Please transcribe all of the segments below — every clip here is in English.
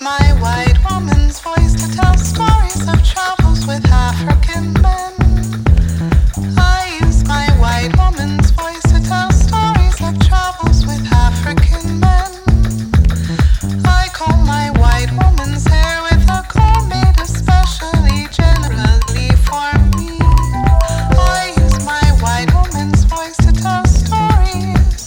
my white woman's voice to tell stories of travels with African men. I use my white woman's voice to tell stories of travels with African men. I comb my white woman's hair with a comb made especially generally for me. I use my white woman's voice to tell stories.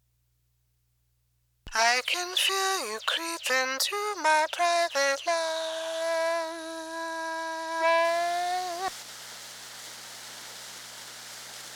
I can feel you creep into my private life.